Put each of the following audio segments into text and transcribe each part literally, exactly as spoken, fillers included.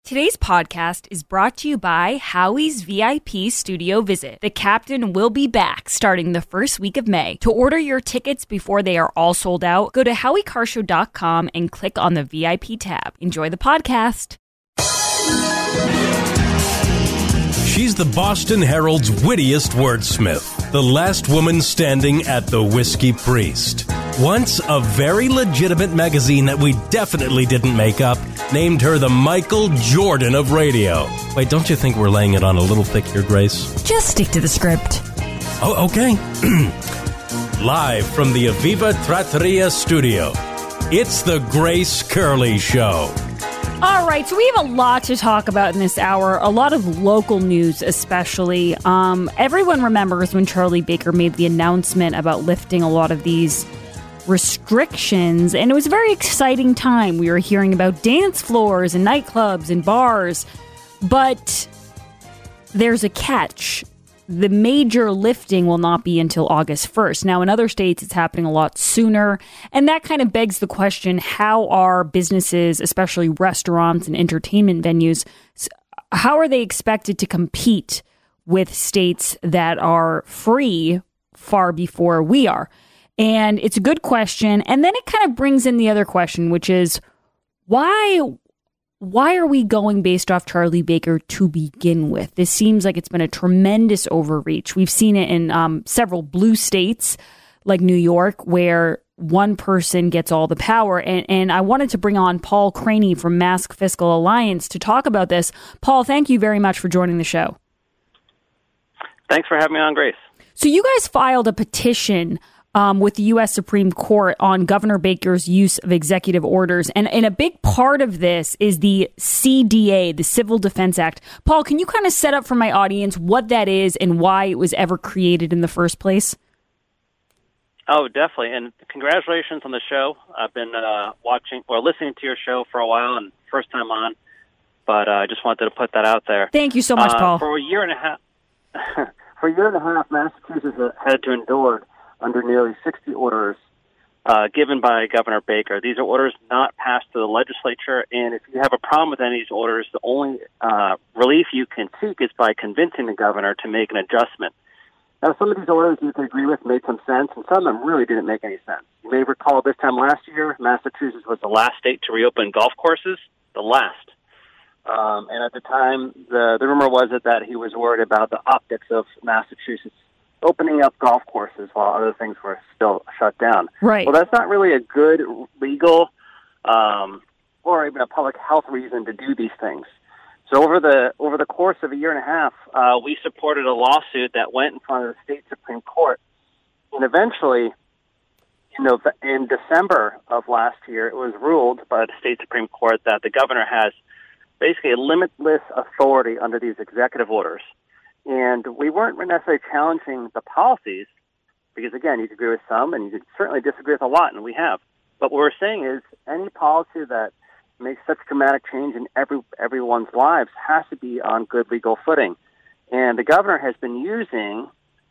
Today's podcast is brought to you by Howie's V I P Studio Visit. The Captain will be back starting the first week of May. To order your tickets before they are all sold out, go to howie car show dot com and click on the V I P tab. Enjoy the podcast. She's the Boston Herald's wittiest wordsmith, the last woman standing at the Whiskey Priest. Once a very legitimate magazine that we definitely didn't make up named her the Michael Jordan of radio. Wait, don't you think we're laying it on a little thick here, Grace? Just stick to the script. Oh, okay. Live from the Aviva Trattoria studio, it's the Grace Curley Show. All right, so we have a lot to talk about in this hour, a lot of local news especially. Um, everyone remembers when Charlie Baker made the announcement about lifting a lot of these restrictions, and it was a very exciting time. We were hearing about dance floors and nightclubs and bars, but there's a catch. The major lifting will not be until August first. Now, in other states, it's happening a lot sooner. And that kind of begs the question, how are businesses, especially restaurants and entertainment venues, how are they expected to compete with states that are free far before we are? And it's a good question. And then it kind of brings in the other question, which is, why Why are we going based off Charlie Baker to begin with? This seems like it's been a tremendous overreach. We've seen it in um, several blue states like New York, where one person gets all the power. And, and I wanted to bring on Paul Craney from Mask Fiscal Alliance to talk about this. Paul, thank you very much for joining the show. Thanks for having me on, Grace. So you guys filed a petition Um, with the U S Supreme Court on Governor Baker's use of executive orders. And, and a big part of this is the C D A, the Civil Defense Act. Paul, can you kind of set up for my audience what that is and why it was ever created in the first place? Oh, definitely. And congratulations on the show. I've been uh, watching or listening to your show for a while, and first time on, but I uh, just wanted to put that out there. Thank you so much, uh, Paul. For a year and a half, for a year and a half, Massachusetts had to endure under nearly sixty orders uh, given by Governor Baker. These are orders not passed to the legislature, and if you have a problem with any of these orders, the only uh, relief you can seek is by convincing the governor to make an adjustment. Now, some of these orders you can agree with made some sense, and some of them really didn't make any sense. You may recall this time last year, Massachusetts was the last state to reopen golf courses, the last. Um, and at the time, the, the rumor was that, that he was worried about the optics of Massachusetts opening up golf courses while other things were still shut down. Right. Well, that's not really a good legal um, or even a public health reason to do these things. So over the over the course of a year and a half, uh, we supported a lawsuit that went in front of the state Supreme Court. And eventually, you know, in December of last year, it was ruled by the state Supreme Court that the governor has basically a limitless authority under these executive orders. And we weren't necessarily challenging the policies, because, again, you could agree with some, and you could certainly disagree with a lot, and we have. But what we're saying is any policy that makes such dramatic change in every everyone's lives has to be on good legal footing. And the governor has been using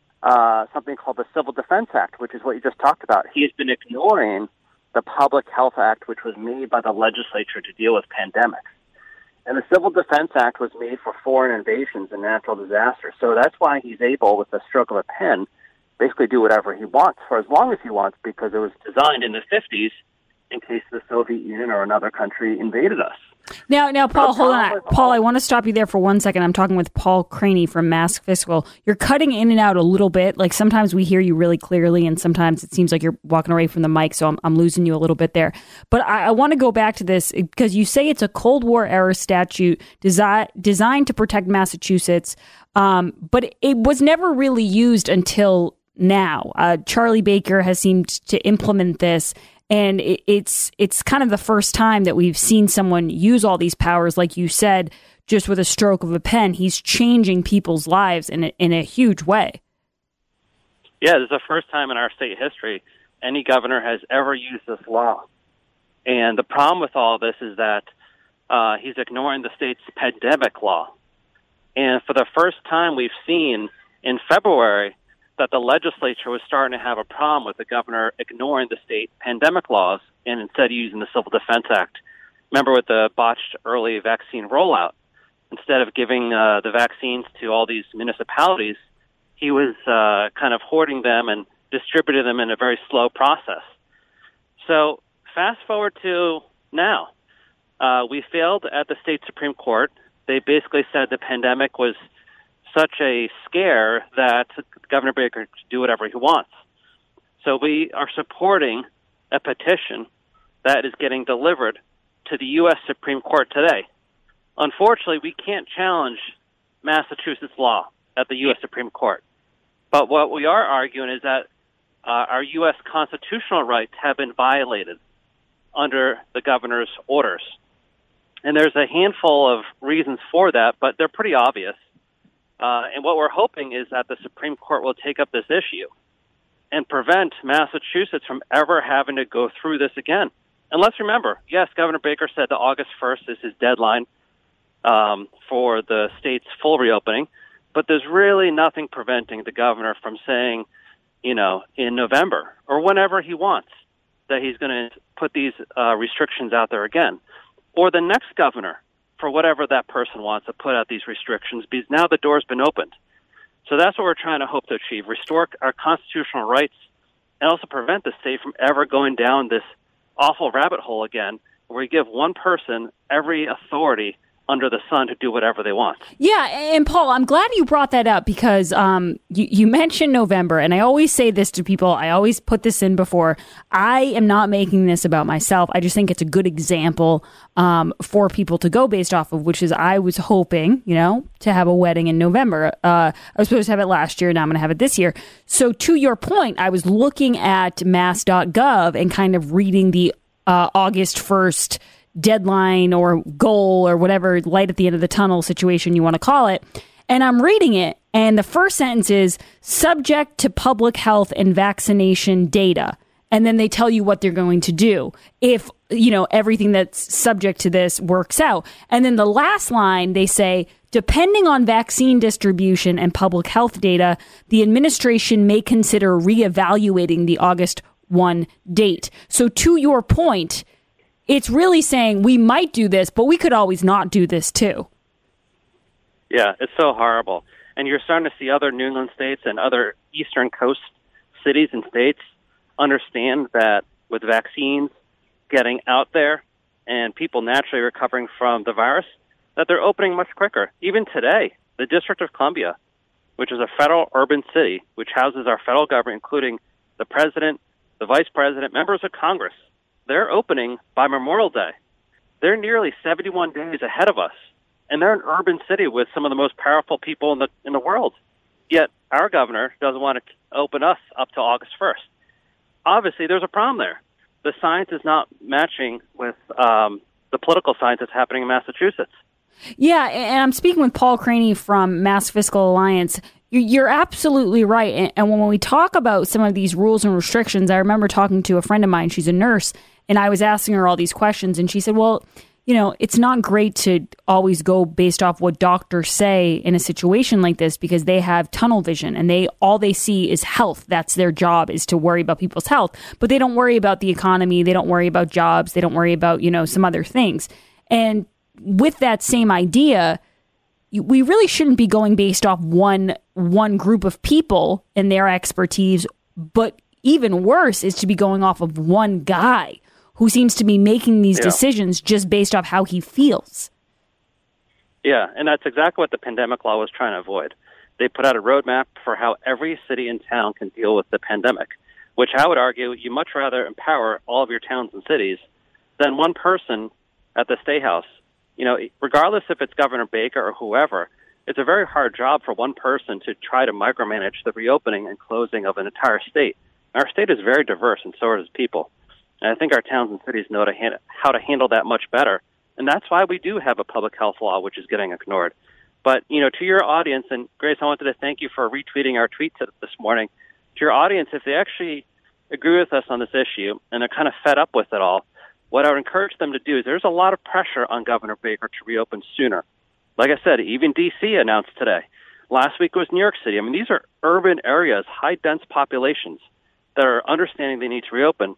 uh, something called the Civil Defense Act, which is what you just talked about. He has been ignoring the Public Health Act, which was made by the legislature to deal with pandemics. And the Civil Defense Act was made for foreign invasions and natural disasters. So that's why he's able, with the stroke of a pen, basically do whatever he wants for as long as he wants, because it was designed in the fifties in case the Soviet Union or another country invaded us. Now, now, Paul, So hold on. Paul, I want to stop you there for one second. I'm talking with Paul Craney from Mask Fiscal. You're cutting in and out a little bit. Like sometimes we hear you really clearly, and sometimes it seems like you're walking away from the mic, so I'm, I'm losing you a little bit there. But I, I want to go back to this because you say it's a Cold War era statute desi- designed to protect Massachusetts, um, but it was never really used until now. Uh, Charlie Baker has seemed to implement this. And it's it's kind of the first time that we've seen someone use all these powers, like you said, just with a stroke of a pen. He's changing people's lives in a, in a huge way. Yeah, this is the first time in our state history any governor has ever used this law. And the problem with all of this is that uh, he's ignoring the state's pandemic law. And for the first time, we've seen in February that the legislature was starting to have a problem with the governor ignoring the state pandemic laws and instead using the Civil Defense Act. Remember with the botched early vaccine rollout, instead of giving uh, the vaccines to all these municipalities, he was uh, kind of hoarding them and distributed them in a very slow process. So fast forward to now. Uh, we failed at the state Supreme Court. They basically said the pandemic was such a scare that Governor Baker could do whatever he wants. So we are supporting a petition that is getting delivered to the U S Supreme Court today. Unfortunately, we can't challenge Massachusetts law at the U S Supreme Court. But what we are arguing is that uh, our U S constitutional rights have been violated under the governor's orders. And there's a handful of reasons for that, but they're pretty obvious. Uh, and what we're hoping is that the Supreme Court will take up this issue and prevent Massachusetts from ever having to go through this again. And let's remember, yes, Governor Baker said that August first is his deadline um, for the state's full reopening, but there's really nothing preventing the governor from saying, you know, in November or whenever he wants that he's going to put these uh, restrictions out there again. Or the next governor, for whatever that person wants, to put out these restrictions, because now the door's been opened. So that's what we're trying to hope to achieve, restore our constitutional rights and also prevent the state from ever going down this awful rabbit hole again, where we give one person every authority under the sun to do whatever they want. Yeah, and Paul, I'm glad you brought that up because um, you, you mentioned November, and I always say this to people. I always put this in before. I am not making this about myself. I just think it's a good example um, for people to go based off of, which is I was hoping, you know, to have a wedding in November. Uh, I was supposed to have it last year. Now I'm going to have it this year. So to your point, I was looking at mass dot gov and kind of reading the uh, August first deadline or goal or whatever light at the end of the tunnel situation you want to call it. And I'm reading it. And the first sentence is subject to public health and vaccination data. And then they tell you what they're going to do if, you know, everything that's subject to this works out. And then the last line, they say, depending on vaccine distribution and public health data, the administration may consider reevaluating the August first date. So to your point, it's really saying we might do this, but we could always not do this too. Yeah, it's so horrible. And you're starting to see other New England states and other Eastern Coast cities and states understand that with vaccines getting out there and people naturally recovering from the virus, that they're opening much quicker. Even today, the District of Columbia, which is a federal urban city, which houses our federal government, including the president, the vice president, members of Congress, they're opening by Memorial Day. They're nearly seventy-one days ahead of us, and they're an urban city with some of the most powerful people in the in the world. Yet our governor doesn't want to open us up to August first. Obviously, there's a problem there. The science is not matching with um, the political science that's happening in Massachusetts. Yeah, and I'm speaking with Paul Craney from Mass Fiscal Alliance. You're absolutely right. And when we talk about some of these rules and restrictions, I remember talking to a friend of mine. She's a nurse, and I was asking her all these questions. And she said, well, you know, it's not great to always go based off what doctors say in a situation like this because they have tunnel vision and they all they see is health. That's their job, is to worry about people's health. But they don't worry about the economy. They don't worry about jobs. They don't worry about, you know, some other things. And with that same idea, we really shouldn't be going based off one one group of people and their expertise, but even worse is to be going off of one guy who seems to be making these yeah. decisions just based off how he feels. Yeah, and that's exactly what the pandemic law was trying to avoid. They put out a roadmap for how every city and town can deal with the pandemic, which I would argue you much rather empower all of your towns and cities than one person at the State House. You know, regardless if it's Governor Baker or whoever, it's a very hard job for one person to try to micromanage the reopening and closing of an entire state. Our state is very diverse, and so are its people. And I think our towns and cities know to hand, how to handle that much better. And that's why we do have a public health law, which is getting ignored. But, you know, to your audience, and Grace, I wanted to thank you for retweeting our tweet this morning. To your audience, if they actually agree with us on this issue and they're kind of fed up with it all, what I would encourage them to do is there's a lot of pressure on Governor Baker to reopen sooner. Like I said, even D C announced today. Last week was New York City. I mean, these are urban areas, high dense populations that are understanding they need to reopen.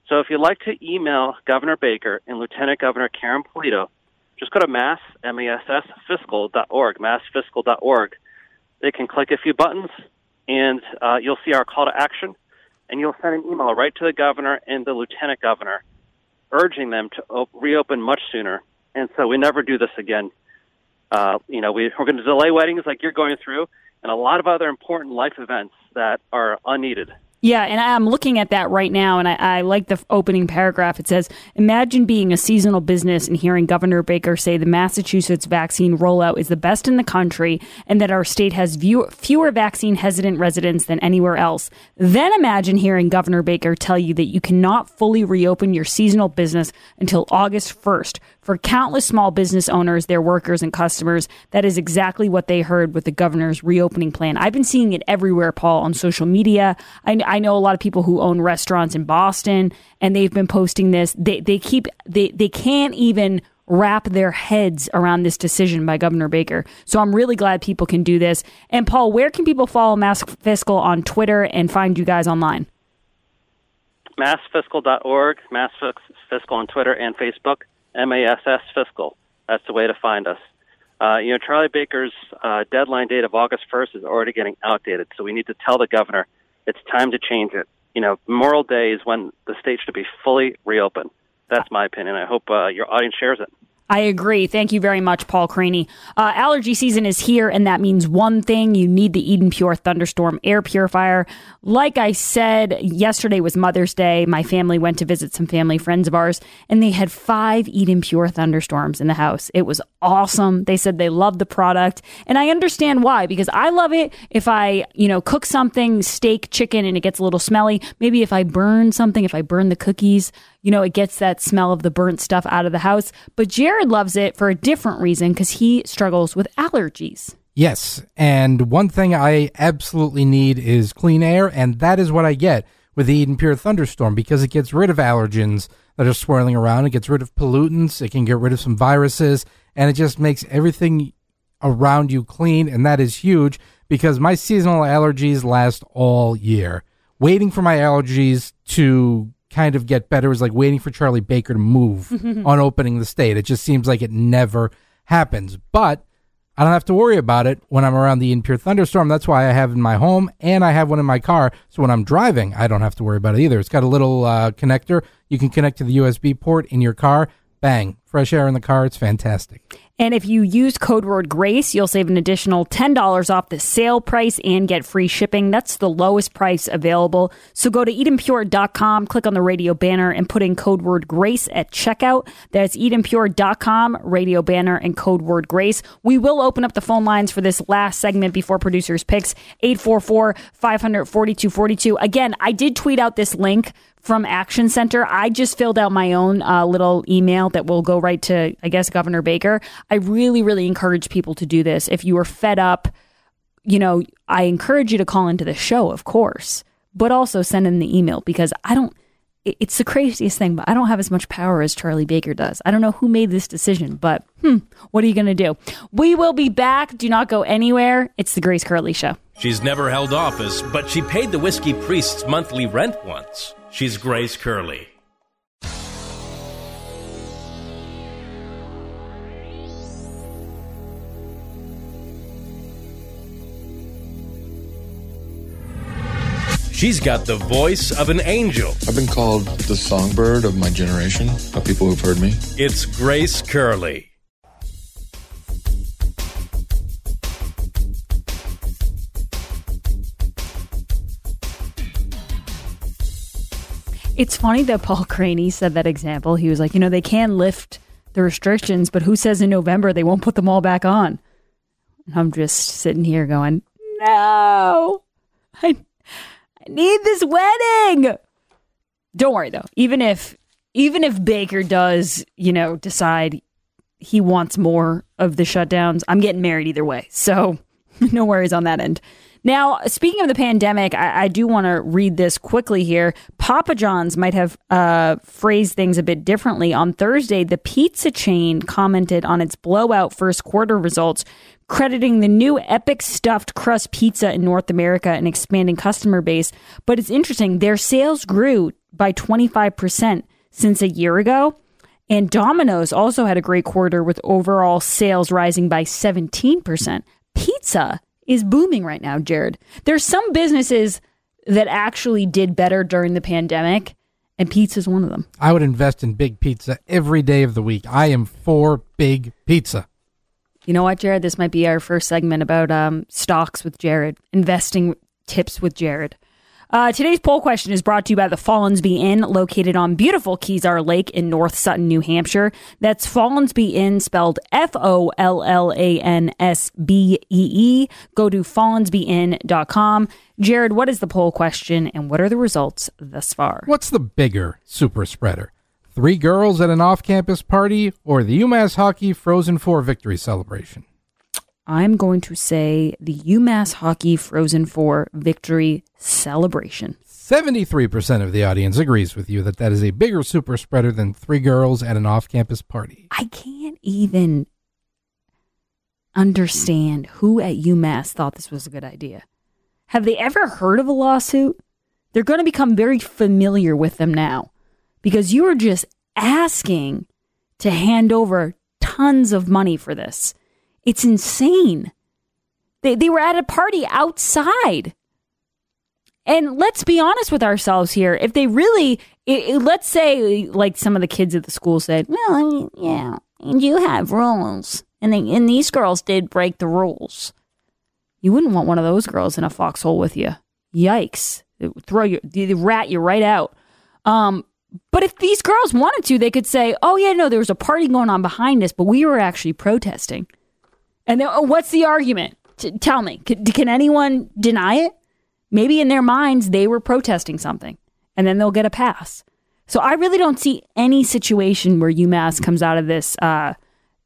So if you'd like to email Governor Baker and Lieutenant Governor Karen Polito, just go to mass, M A S S, fiscal dot org, mass fiscal dot org. They can click a few buttons, and uh, you'll see our call to action, and you'll send an email right to the governor and the lieutenant governor, urging them to op- reopen much sooner. And so we never do this again. Uh, you know, we, we're going to delay weddings like you're going through, and a lot of other important life events that are unneeded. Yeah, and I'm looking at that right now, and I, I like the opening paragraph. It says, imagine being a seasonal business and hearing Governor Baker say the Massachusetts vaccine rollout is the best in the country and that our state has view, fewer vaccine-hesitant residents than anywhere else. Then imagine hearing Governor Baker tell you that you cannot fully reopen your seasonal business until August first. For countless small business owners, their workers, and customers, that is exactly what they heard with the governor's reopening plan. I've been seeing it everywhere, Paul, on social media. I, I know a lot of people who own restaurants in Boston, and they've been posting this. They they keep they they can't even wrap their heads around this decision by Governor Baker. So I'm really glad people can do this. And Paul, where can people follow Mass Fiscal on Twitter and find you guys online? mass fiscal dot org, Mass Fiscal on Twitter and Facebook. M A S S Fiscal. That's the way to find us. Uh, you know, Charlie Baker's uh, deadline date of August first is already getting outdated, so we need to tell the governor it's time to change it. You know, Memorial Day is when the state should be fully reopened. That's my opinion. I hope uh, your audience shares it. I agree. Thank you very much, Paul Craney. Uh, allergy season is here, and that means one thing. You need the Eden Pure Thunderstorm air purifier. Like I said, yesterday was Mother's Day. My family went to visit some family friends of ours, and they had five Eden Pure Thunderstorms in the house. It was awesome. They said they loved the product, and I understand why, because I love it if I, you know, cook something, steak, chicken, and it gets a little smelly. Maybe if I burn something, if I burn the cookies, you know, it gets that smell of the burnt stuff out of the house. But Jared loves it for a different reason because he struggles with allergies. Yes, and one thing I absolutely need is clean air, and that is what I get with the Eden Pure Thunderstorm because it gets rid of allergens that are swirling around. It gets rid of pollutants. It can get rid of some viruses, and it just makes everything around you clean, and that is huge because my seasonal allergies last all year. Waiting for my allergies to kind of get better is like waiting for Charlie Baker to move on opening the state. It just seems like it never happens. But I don't have to worry about it when I'm around the Eden Pure Thunderstorm. That's why I have in my home, and I have one in my car. So when I'm driving, I don't have to worry about it either. It's got a little uh, connector. You can connect to the U S B port in your car. Bang. Fresh air in the car. It's fantastic. And if you use code word GRACE, you'll save an additional ten dollars off the sale price and get free shipping. That's the lowest price available. So go to eden pure dot com, click on the radio banner, and put in code word GRACE at checkout. That's eden pure dot com, radio banner, and code word GRACE. We will open up the phone lines for this last segment before producers' picks, eight four four, five hundred, forty-two forty-two. Again, I did tweet out this link from Action Center. I just filled out my own uh, little email that will go right to, I guess, Governor Baker. I really, really encourage people to do this. If you are fed up, you know, I encourage you to call into the show, of course, but also send in the email because I don't, it's the craziest thing, but I don't have as much power as Charlie Baker does. I don't know who made this decision, but hmm, what are you going to do? We will be back. Do not go anywhere. It's the Grace Curley Show. She's never held office, but she paid the whiskey priest's monthly rent once. She's Grace Curley. She's got the voice of an angel. I've been called the songbird of my generation, of people who've heard me. It's Grace Curley. It's funny that Paul Craney said that example. He was like, you know, they can lift the restrictions, but who says in November they won't put them all back on? And I'm just sitting here going, no, I, I need this wedding. Don't worry, though. Even if even if Baker does, you know, decide he wants more of the shutdowns, I'm getting married either way. So no worries on that end. Now, speaking of the pandemic, I, I do want to read this quickly here. Papa John's might have uh, phrased things a bit differently. On Thursday, the pizza chain commented on its blowout first quarter results, crediting the new epic stuffed crust pizza in North America and expanding customer base. But it's interesting, their sales grew by twenty-five percent since a year ago. And Domino's also had a great quarter with overall sales rising by seventeen percent. Pizza is booming right now, Jared. There's some businesses that actually did better during the pandemic, and pizza is one of them. I would invest in Big Pizza every day of the week. I am for Big Pizza. You know what, Jared? This might be our first segment about um, stocks with Jared, investing tips with Jared. Uh, today's poll question is brought to you by the Follansbee Inn, located on beautiful Kezar Lake in North Sutton, New Hampshire. That's Follansbee Inn, spelled F O L L A N S B E E. Go to follansbee inn dot com. Jared, what is the poll question, and what are the results thus far? What's the bigger super spreader? Three girls at an off-campus party or the UMass Hockey Frozen Four victory celebration? I'm going to say the UMass Hockey Frozen Four victory celebration. seventy-three percent of the audience agrees with you that that is a bigger super spreader than three girls at an off-campus party. I can't even understand who at UMass thought this was a good idea. Have they ever heard of a lawsuit? They're going to become very familiar with them now because you are just asking to hand over tons of money for this. It's insane. They they were at a party outside. And let's be honest with ourselves here. If they really, it, it, let's say like some of the kids at the school said, well, I mean, yeah, you have rules. And, they, and these girls did break the rules. You wouldn't want one of those girls in a foxhole with you. Yikes. It would throw you, they rat you right out. Um, but if these girls wanted to, they could say, oh yeah, no, there was a party going on behind us, but we were actually protesting. And then, oh, what's the argument? T- tell me, can, can anyone deny it? Maybe in their minds, they were protesting something, and then they'll get a pass. So I really don't see any situation where UMass comes out of this uh,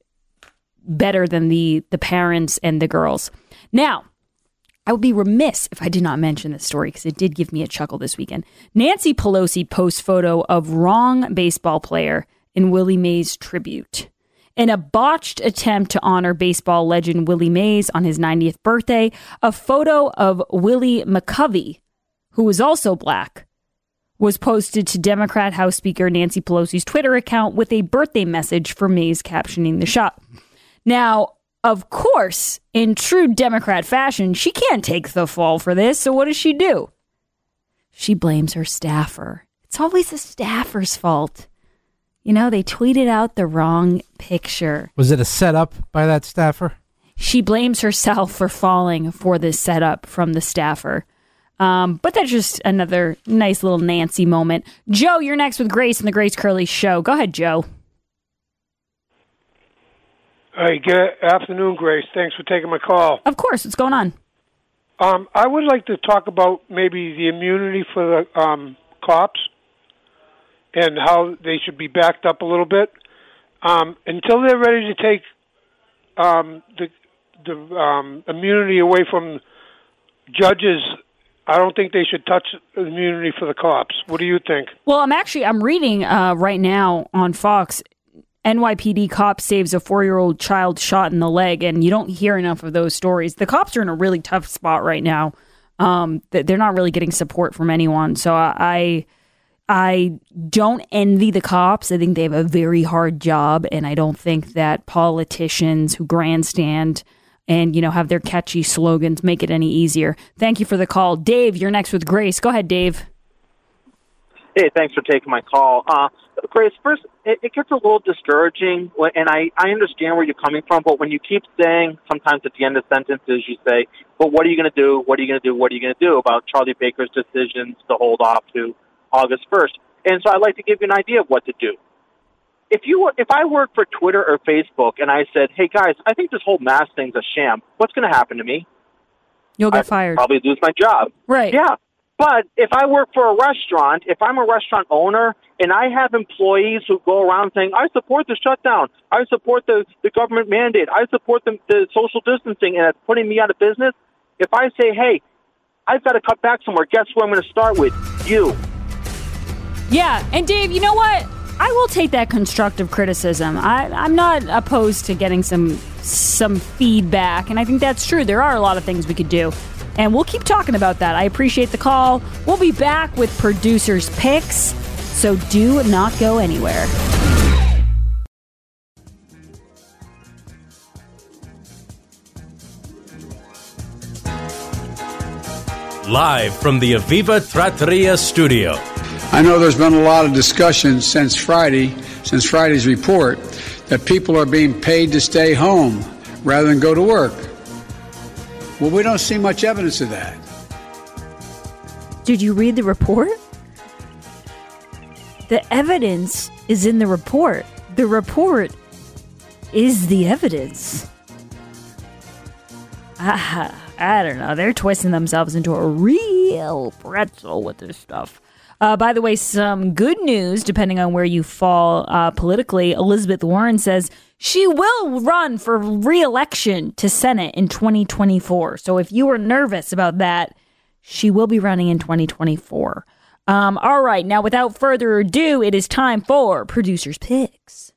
better than the, the parents and the girls. Now, I would be remiss if I did not mention this story because it did give me a chuckle this weekend. Nancy Pelosi posts photo of wrong baseball player in Willie Mays tribute. In a botched attempt to honor baseball legend Willie Mays on his ninetieth birthday, a photo of Willie McCovey, who was also black, was posted to Democrat House Speaker Nancy Pelosi's Twitter account with a birthday message for Mays captioning the shot. Now, of course, in true Democrat fashion, she can't take the fall for this, so what does she do? She blames her staffer. It's always the staffer's fault. You know, they tweeted out the wrong picture. Was it a setup by that staffer? She blames herself for falling for this setup from the staffer. Um, but that's just another nice little Nancy moment. Joe, you're next with Grace in the Grace Curley Show. Go ahead, Joe. Hey, good afternoon, Grace. Thanks for taking my call. Of course. What's going on? Um, I would like to talk about maybe the immunity for the um, cops and how they should be backed up a little bit. Um, until they're ready to take um, the, the um, immunity away from judges, I don't think they should touch immunity for the cops. What do you think? Well, I'm actually, I'm reading uh, right now on Fox, N Y P D cop saves a four-year-old child shot in the leg, and you don't hear enough of those stories. The cops are in a really tough spot right now. Um, they're not really getting support from anyone. So I, I don't envy the cops. I think they have a very hard job, and I don't think that politicians who grandstand and, you know, have their catchy slogans make it any easier. Thank you for the call. Dave, you're next with Grace. Go ahead, Dave. Hey, thanks for taking my call. Uh, Grace, first, it, it gets a little discouraging, and I, I understand where you're coming from, but when you keep saying, sometimes at the end of sentences, you say, but what are you going to do, what are you going to do, what are you going to do about Charlie Baker's decisions to hold off to August first? And so I'd like to give you an idea of what to do. If you, if I work for Twitter or Facebook and I said, hey, guys, I think this whole mask thing's a sham, what's going to happen to me? You'll get I'd fired. Probably lose my job. Right. Yeah. But if I work for a restaurant, if I'm a restaurant owner and I have employees who go around saying, I support the shutdown, I support the, the government mandate, I support the, the social distancing, and it's putting me out of business, if I say, hey, I've got to cut back somewhere, guess where I'm going to start with? You. Yeah, and Dave, you know what? I will take that constructive criticism. I, I'm not opposed to getting some some feedback, and I think that's true. There are a lot of things we could do. And we'll keep talking about that. I appreciate the call. We'll be back with producers' picks. So do not go anywhere. Live from the Aviva Trattoria studio. I know there's been a lot of discussion since Friday, since Friday's report, that people are being paid to stay home rather than go to work. Well, we don't see much evidence of that. Did you read the report? The evidence is in the report. The report is the evidence. Ah, I don't know. They're twisting themselves into a real pretzel with this stuff. Uh, by the way, some good news, depending on where you fall uh, politically. Elizabeth Warren says she will run for re-election to Senate in twenty twenty-four. So if you were nervous about that, she will be running in twenty twenty-four. Um, all right, now without further ado, it is time for Producer's Picks.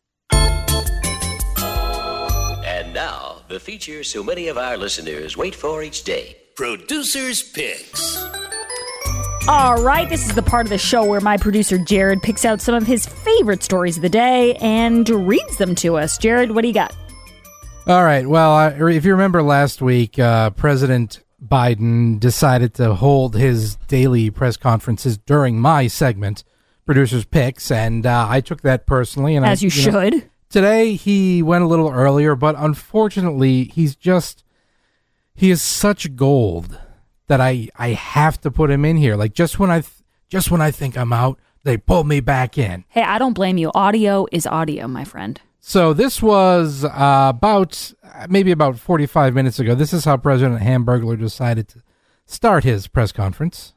And now, the feature so many of our listeners wait for each day. Producer's Picks. All right, this is the part of the show where my producer Jared picks out some of his favorite stories of the day and reads them to us. Jared, what do you got? All right, well, I, if you remember last week, uh, President Biden decided to hold his daily press conferences during my segment, Producer's Picks, and uh, I took that personally. And As I, you, you know, should. Today, he went a little earlier, but unfortunately, he's just, he is such gold that I, I have to put him in here. Like, just when I th- just when I think I'm out, they pull me back in. Hey, I don't blame you. Audio is audio, my friend. So this was uh, about, maybe about forty-five minutes ago. This is how President Hamburglar decided to start his press conference.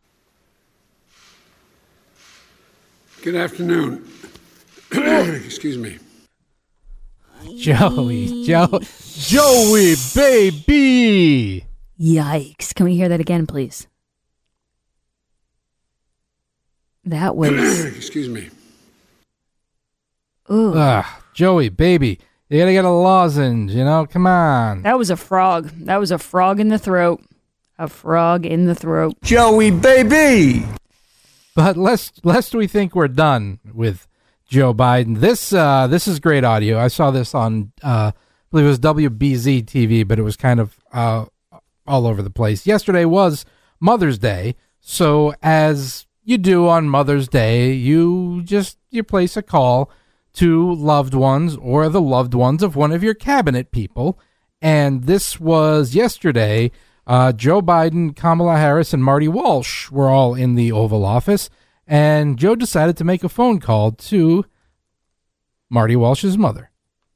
Good afternoon. Excuse me. Joey, Joe, Joey, baby. Yikes. Can we hear that again, please? That was... Excuse me. Ooh. Ugh, Joey, baby. You gotta get a lozenge, you know? Come on. That was a frog. That was a frog in the throat. A frog in the throat. Joey, baby! But lest, lest we think we're done with Joe Biden, this uh, this is great audio. I saw this on, uh, I believe it was W B Z T V, but it was kind of... Uh, all over the place. Yesterday was Mother's Day, so as you do on Mother's Day, you just you place a call to loved ones or the loved ones of one of your cabinet people, and this was yesterday. Uh, Joe Biden, Kamala Harris, and Marty Walsh were all in the Oval Office, and Joe decided to make a phone call to Marty Walsh's mother.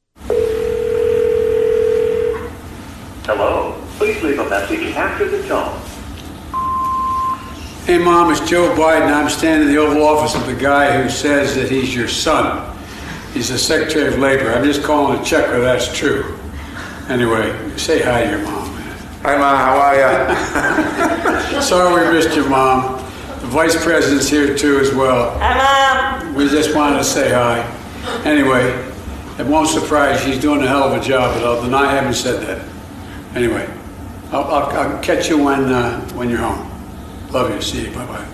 Hello. Please leave a message after the tone. Hey, Mom, it's Joe Biden. I'm standing in the Oval Office with the guy who says that he's your son. He's the Secretary of Labor. I'm just calling to check whether that's true. Anyway, say hi to your mom, man. Hi, Mom. How are you? Sorry we missed your mom. The Vice President's here, too, as well. Hi, Mom. We just wanted to say hi. Anyway, it won't surprise you. He's doing a hell of a job, but I'll deny I haven't said that. Anyway. I'll, I'll, I'll catch you when uh, when you're home. Love you. See you. Bye-bye.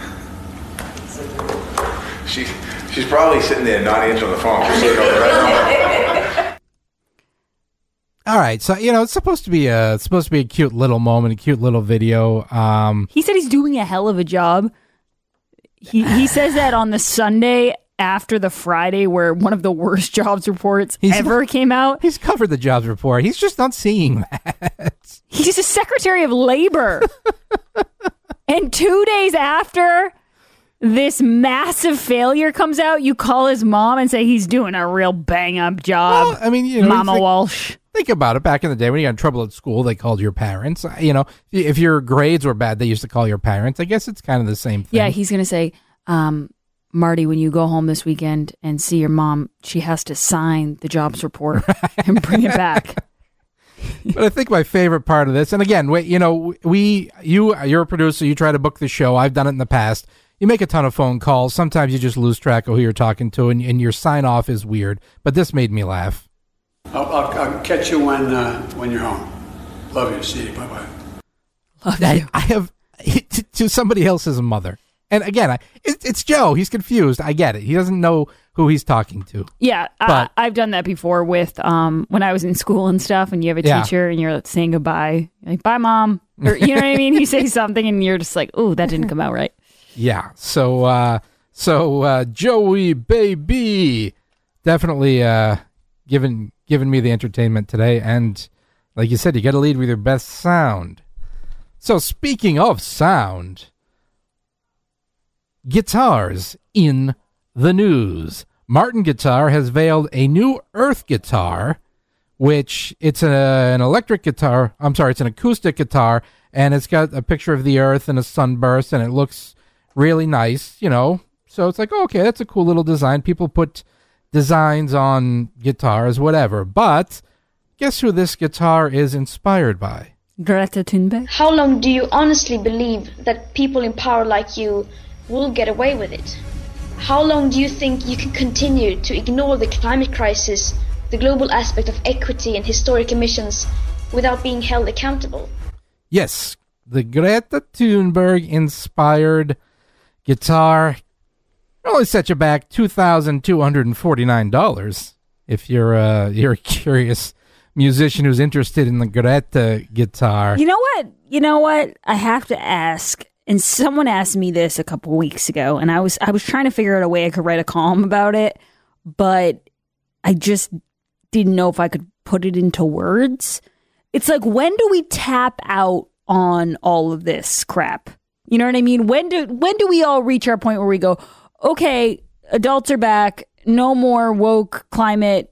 She, she's probably sitting there not answering the phone. She's sitting over right All right, so, you know, it's supposed to be a it's supposed to be a cute little moment, a cute little video. Um, he said he's doing a hell of a job. He he says that on the Sunday after the Friday where one of the worst jobs reports ever came out. He's covered the jobs report. He's just not seeing that. He's a Secretary of Labor. And two days after this massive failure comes out, you call his mom and say he's doing a real bang-up job. Well, I mean, you know, Mama think, Walsh. Think about it. Back in the day when you got in trouble at school, they called your parents. You know, if your grades were bad, they used to call your parents. I guess it's kind of the same thing. Yeah, he's going to say, um, Marty, when you go home this weekend and see your mom, she has to sign the jobs report and bring it back. But I think my favorite part of this, and again, we, you know, we, you, you're a producer, you try to book the show. I've done it in the past. You make a ton of phone calls. Sometimes you just lose track of who you're talking to, and, and your sign off is weird. But this made me laugh. I'll, I'll, I'll catch you when uh, when you're home. Love you. See you. Bye bye. Love I, you. I have to, to somebody else's mother. And again, I, it, it's Joe. He's confused. I get it. He doesn't know who he's talking to. Yeah, but, uh, I've done that before with um, when I was in school and stuff, and you have a yeah. teacher and you're saying goodbye, like, bye, Mom. Or, you know what I mean? He says something and you're just like, oh, that didn't come out right. Yeah. So, uh, so uh, Joey, baby, definitely uh, giving, giving me the entertainment today. And like you said, you got to lead with your best sound. So speaking of sound, guitars in the news. Martin Guitar has veiled a new Earth guitar, which it's a, an electric guitar. I'm sorry, it's an acoustic guitar, and it's got a picture of the Earth and a sunburst, and it looks really nice, you know. So it's like, oh, okay, that's a cool little design. People put designs on guitars, whatever. But guess who this guitar is inspired by? Greta Thunberg. How long do you honestly believe that people in power like you will get away with it? How long do you think you can continue to ignore the climate crisis, the global aspect of equity and historic emissions without being held accountable? Yes, the Greta Thunberg inspired guitar only set you back two thousand two hundred forty-nine dollars if you're uh, you're a curious musician who's interested in the Greta guitar. You know what? You know what? I have to ask. And someone asked me this a couple weeks ago, and I was I was trying to figure out a way I could write a column about it, but I just didn't know if I could put it into words. It's like, when do we tap out on all of this crap? You know what I mean? When do when do we all reach our point where we go, okay, adults are back, no more woke climate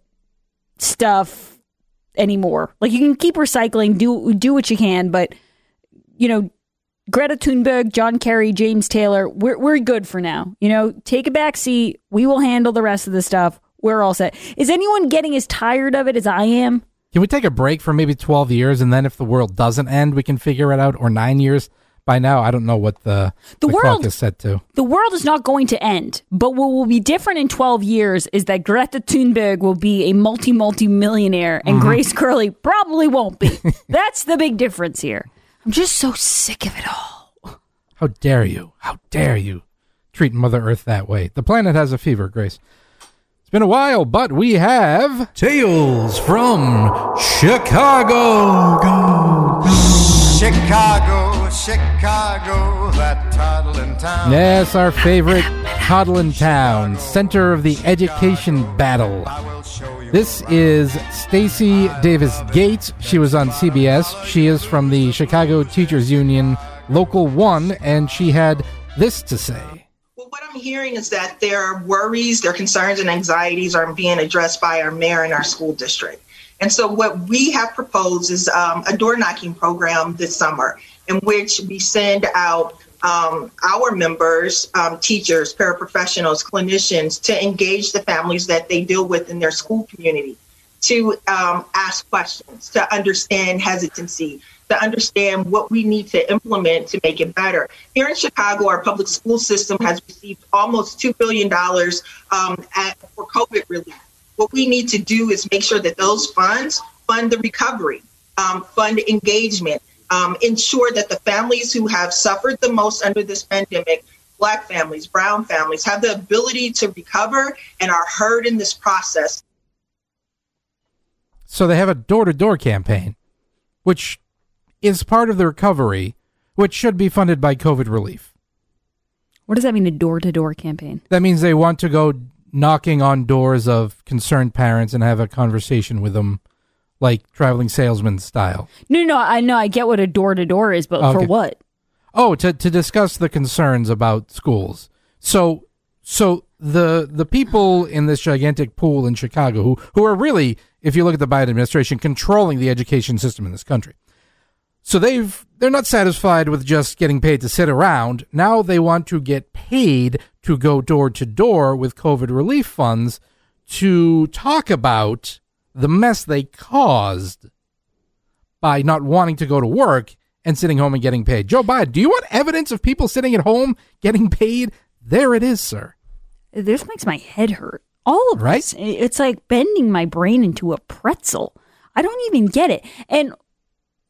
stuff anymore. Like, you can keep recycling, do do what you can, but, you know, Greta Thunberg, John Kerry, James Taylor, we're we're good for now. You know, take a back seat. We will handle the rest of the stuff. We're all set. Is anyone getting as tired of it as I am? Can we take a break for maybe twelve years, and then if the world doesn't end, we can figure it out? Or nine years? By now, I don't know what the, the, the world clock is set to. The world is not going to end. But what will be different in twelve years is that Greta Thunberg will be a multi, multi-millionaire, and mm-hmm. Grace Curley probably won't be. That's the big difference here. I'm just so sick of it all. How dare you? How dare you treat Mother Earth that way? The planet has a fever, Grace. It's been a while, but we have Tales from Chicago. Go, go. Chicago, Chicago, that toddling town. Yes, our favorite toddling town, center of the education battle. This is Stacey Davis Gates. She was on C B S. She is from the Chicago Teachers Union, Local one, and she had this to say. Well, what I'm hearing is that their worries, their concerns, and anxieties are being addressed by our mayor and our school district. And so what we have proposed is um, a door knocking program this summer in which we send out um, our members, um, teachers, paraprofessionals, clinicians, to engage the families that they deal with in their school community, to um, ask questions, to understand hesitancy, to understand what we need to implement to make it better. Here in Chicago, our public school system has received almost two billion dollars um, at, for COVID relief. What we need to do is make sure that those funds fund the recovery, um, fund engagement, um, ensure that the families who have suffered the most under this pandemic, Black families, brown families, have the ability to recover and are heard in this process. So they have a door-to-door campaign, which is part of the recovery, which should be funded by COVID relief. What does that mean, a door-to-door campaign? That means they want to go knocking on doors of concerned parents and have a conversation with them, like traveling salesman style. No, no, I know, I get what a door-to-door is, but okay. For what? Oh, to to discuss the concerns about schools. So, so the the people in this gigantic pool in Chicago, who who are really, if you look at the Biden administration, controlling the education system in this country. So they've they're not satisfied with just getting paid to sit around. Now they want to get paid to go door to door with COVID relief funds to talk about the mess they caused by not wanting to go to work and sitting home and getting paid. Joe Biden, do you want evidence of people sitting at home getting paid? There it is, sir. This makes my head hurt. All of right? this. It's like bending my brain into a pretzel. I don't even get it. And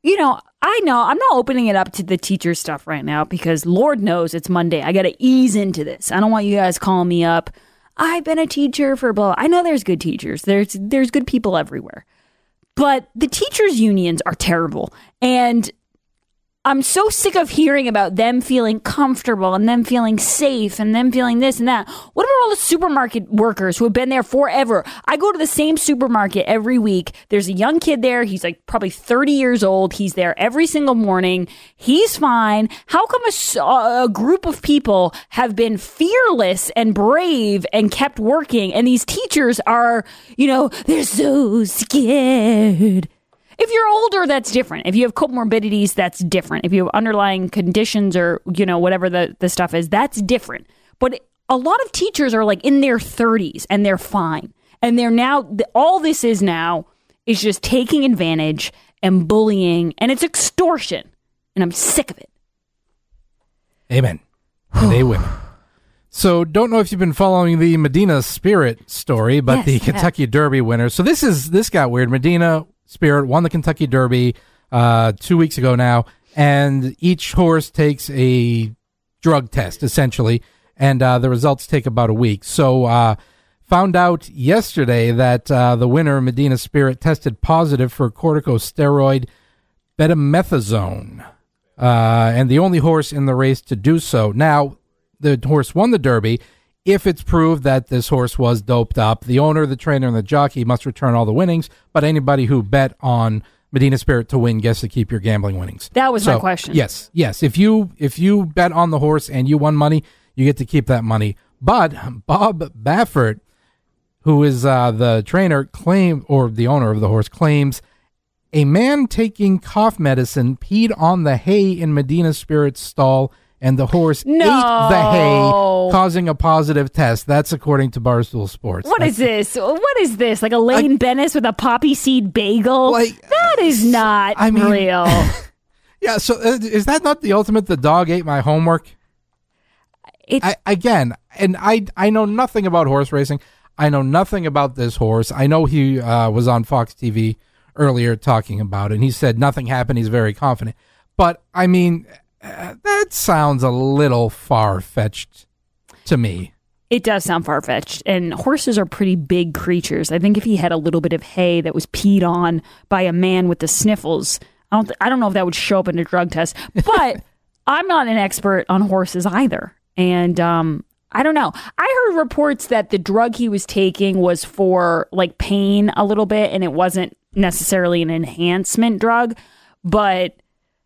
you know, I know I'm not opening it up to the teacher stuff right now because Lord knows it's Monday. I got to ease into this. I don't want you guys calling me up. I've been a teacher for blah. I know there's good teachers. There's there's good people everywhere. But the teachers' unions are terrible. And I'm so sick of hearing about them feeling comfortable and them feeling safe and them feeling this and that. What about all the supermarket workers who have been there forever? I go to the same supermarket every week. There's a young kid there. He's like probably thirty years old. He's there every single morning. He's fine. How come a, a group of people have been fearless and brave and kept working, and these teachers are, you know, they're so scared? If you're older, that's different. If you have comorbidities, that's different. If you have underlying conditions or, you know, whatever the, the stuff is, that's different. But a lot of teachers are like in their thirties and they're fine. And they're now, all this is now is just taking advantage and bullying, and it's extortion. And I'm sick of it. Amen. And they win. So don't know if you've been following the Medina Spirit story, but Yes, the yeah. Kentucky Derby winner. So this is, this got weird. Medina Spirit won the Kentucky Derby uh, two weeks ago now, and each horse takes a drug test, essentially, and uh, the results take about a week. So uh, found out yesterday that uh, the winner, Medina Spirit, tested positive for corticosteroid betamethasone, uh, and the only horse in the race to do so. Now, the horse won the Derby. If it's proved that this horse was doped up, the owner, the trainer, and the jockey must return all the winnings, but anybody who bet on Medina Spirit to win gets to keep your gambling winnings. That was So, my question. Yes, yes. If you if you bet on the horse and you won money, you get to keep that money. But Bob Baffert, who is uh, the trainer, claim or the owner of the horse, claims a man taking cough medicine peed on the hay in Medina Spirit's stall, and the horse No. ate the hay, causing a positive test. That's according to Barstool Sports. What is this? What is this? Like Elaine Bennis with a poppy seed bagel? Like, that is not I mean- real. Yeah, so uh, is that not the ultimate? The dog ate my homework. It's, I, again, and I I know nothing about horse racing. I know nothing about this horse. I know he uh, was on Fox T V earlier talking about it, and he said nothing happened. He's very confident. But, I mean, uh, that sounds a little far-fetched to me. It does sound far-fetched, and horses are pretty big creatures. I think if he had a little bit of hay that was peed on by a man with the sniffles, I don't, th- I don't know if that would show up in a drug test. But I'm not an expert on horses either, and um, I don't know. I heard reports that the drug he was taking was for like pain a little bit, and it wasn't necessarily an enhancement drug, but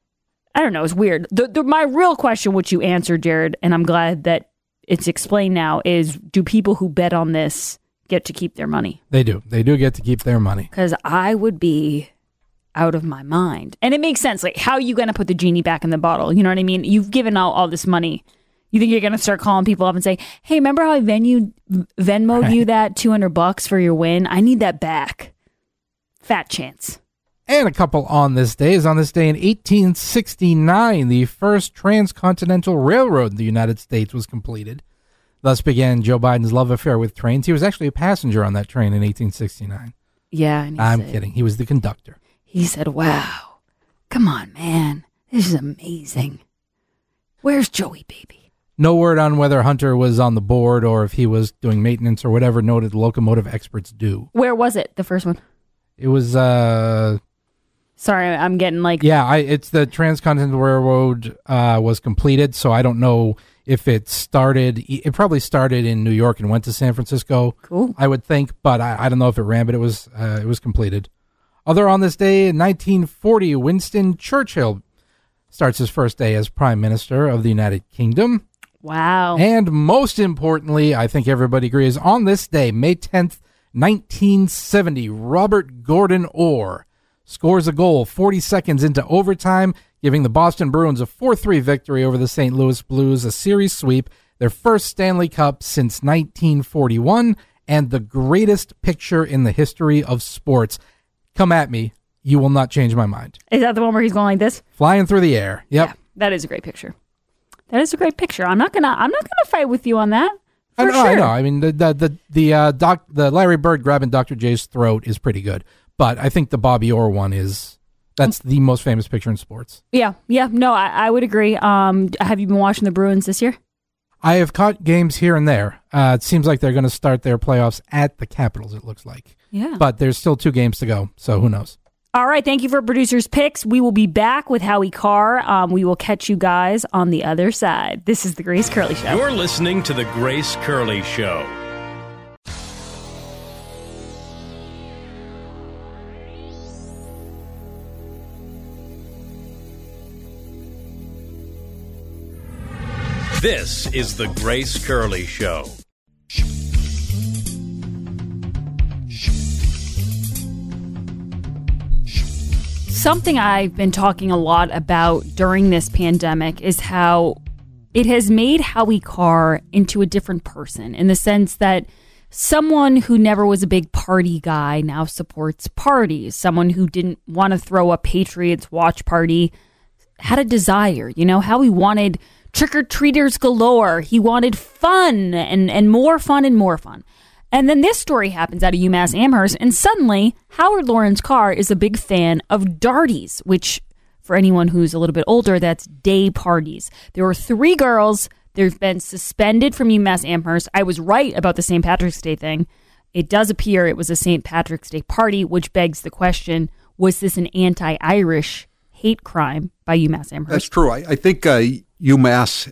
I don't know. It's weird. The, the, my real question, which you answered, Jared, and I'm glad that it's explained now, is do people who bet on this get to keep their money? They do. They do get to keep their money. Because I would be out of my mind. And it makes sense. Like, how are you going to put the genie back in the bottle? You know what I mean? You've given out all this money. You think you're going to start calling people up and say, hey, remember how I Venmo, Venmo'd Right. you that two hundred bucks for your win? I need that back. Fat chance. And a couple on this day is on this day in eighteen sixty-nine, the first transcontinental railroad in the United States was completed. Thus began Joe Biden's love affair with trains. He was actually a passenger on that train in eighteen sixty-nine. Yeah. And he I'm said, kidding. He was the conductor. He said, wow, come on, man. This is amazing. Where's Joey, baby? No word on whether Hunter was on the board or if he was doing maintenance or whatever noted locomotive experts do. Where was it, the first one? It was, uh... Sorry, I'm getting like... Yeah, I, it's the Transcontinental Railroad uh, was completed, so I don't know if it started... It probably started in New York and went to San Francisco. Cool. I would think, but I, I don't know if it ran, but it was uh, it was completed. Other on this day, in nineteen forty, Winston Churchill starts his first day as Prime Minister of the United Kingdom. Wow. And most importantly, I think everybody agrees, on this day, May tenth, nineteen seventy, Robert Gordon Orr scores a goal forty seconds into overtime, giving the Boston Bruins a four three victory over the Saint Louis Blues, a series sweep, their first Stanley Cup since nineteen forty-one, and the greatest picture in the history of sports. Come at me. You will not change my mind. Is that the one where he's going like this? Flying through the air. Yep. Yeah, that is a great picture. That is a great picture. I'm not gonna. I'm not gonna fight with you on that. I For know. sure. I know. I mean, the the the the, uh, doc, the Larry Bird grabbing Doctor J's throat is pretty good, but I think the Bobby Orr one is That's the most famous picture in sports. Yeah, yeah, no, I, I would agree. Um, have you been watching the Bruins this year? I have caught games here and there. Uh, it seems like they're going to start their playoffs at the Capitals, it looks like. Yeah. But there's still two games to go, so who knows? All right, thank you for Producer's Picks. We will be back with Howie Carr. Um, we will catch you guys on the other side. This is The Grace Curley Show. You're listening to The Grace Curley Show. This is The Grace Curley Show. Something I've been talking a lot about during this pandemic is how it has made Howie Carr into a different person, in the sense that someone who never was a big party guy now supports parties. Someone who didn't want to throw a Patriots watch party had a desire. You know, Howie wanted trick-or-treaters galore. He wanted fun and, and more fun and more fun. And then this story happens out of UMass Amherst, and suddenly Howard Lawrence Carr is a big fan of Darties, which, for anyone who's a little bit older, that's day parties. There were three girls. They've been suspended from UMass Amherst. I was right about the Saint Patrick's Day thing. It does appear it was a Saint Patrick's Day party, which begs the question, was this an anti-Irish hate crime by UMass Amherst? That's true. I, I think uh, UMass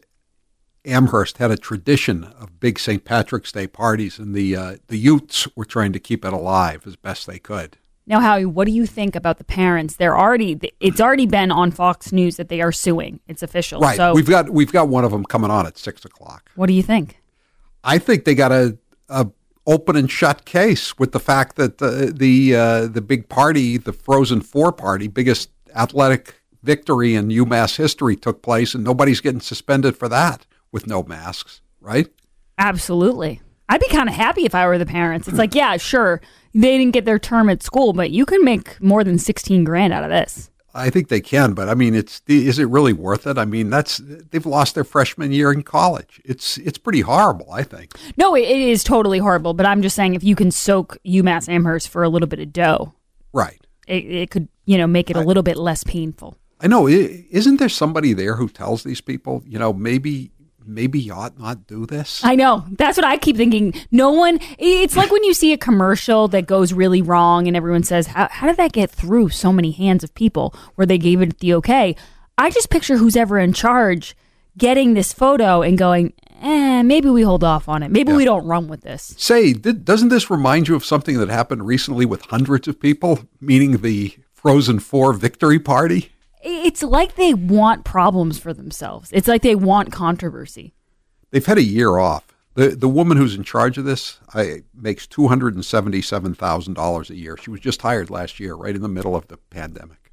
Amherst had a tradition of big Saint Patrick's Day parties, and the uh, the youths were trying to keep it alive as best they could. Now, Howie, what do you think about the parents? They're already it's already been on Fox News that they are suing. It's official. Right. So we've got we've got one of them coming on at six o'clock. What do you think? I think they got a, a open and shut case with the fact that the the uh, the big party, the Frozen Four party, biggest athletic victory in UMass history, took place, and nobody's getting suspended for that with no masks, right? Absolutely. I'd be kind of happy if I were the parents. It's like, yeah, sure, they didn't get their term at school, but you can make more than sixteen grand out of this. I think they can, but I mean, it's is it really worth it? I mean, that's they've lost their freshman year in college. It's it's pretty horrible, I think. No, it, it is totally horrible, but I'm just saying if you can soak UMass Amherst for a little bit of dough, right? It, it could, you know, make it a little bit less painful. I know. Isn't there somebody there who tells these people, you know, maybe maybe you ought not do this? I know. That's what I keep thinking. No one, it's like when you see a commercial that goes really wrong and everyone says, how, how did that get through so many hands of people where they gave it the okay? I just picture who's ever in charge getting this photo and going, eh, maybe we hold off on it. Maybe yeah. we don't run with this. Say, did, doesn't this remind you of something that happened recently with hundreds of people, meaning the Frozen Four victory party? It's like they want problems for themselves. It's like they want controversy. They've had a year off. The the woman who's in charge of this I, makes two hundred seventy-seven thousand dollars a year. She was just hired last year, right in the middle of the pandemic.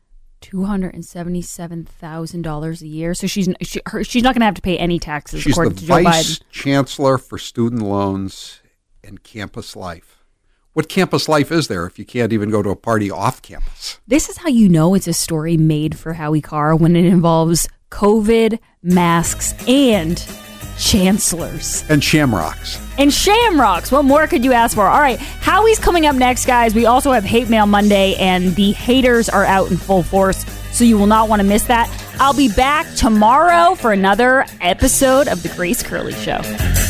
two hundred seventy-seven thousand dollars a year? So she's she, her, she's not going to have to pay any taxes, she's according the to Joe vice Biden. Chancellor for Student Loans and Campus Life. What campus life is there if you can't even go to a party off campus? This is how you know it's a story made for Howie Carr, when it involves COVID, masks, and chancellors. And shamrocks. And shamrocks. What more could you ask for? All right, Howie's coming up next, guys. We also have Hate Mail Monday, and the haters are out in full force, so you will not want to miss that. I'll be back tomorrow for another episode of The Grace Curley Show.